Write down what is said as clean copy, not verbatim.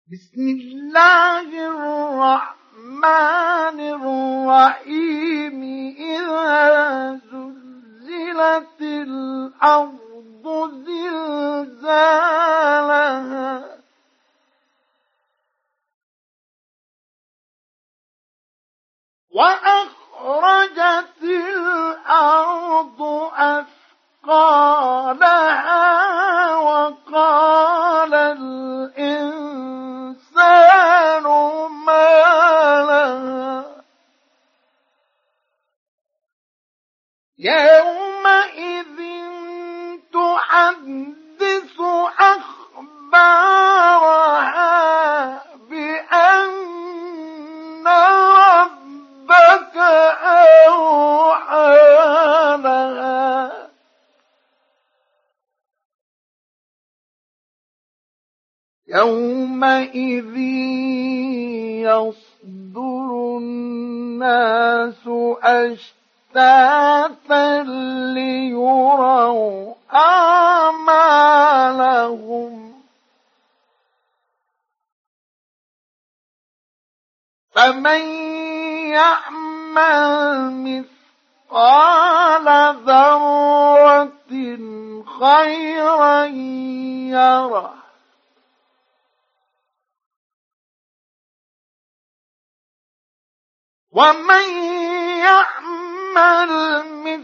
بسم الله الرحمن الرحيم. إذا زلزلت الأرض زلزالها وأخرجت الأرض أثقالها وقال الإنسان ما لها يومئذ تحدث أخبارها بأن ربك أوحى لها يومئذ يصدر الناس أشتاتا ليروا أعمالهم فمن يعمل مثقال ذرة خيرا يره ومن يعمل مثقال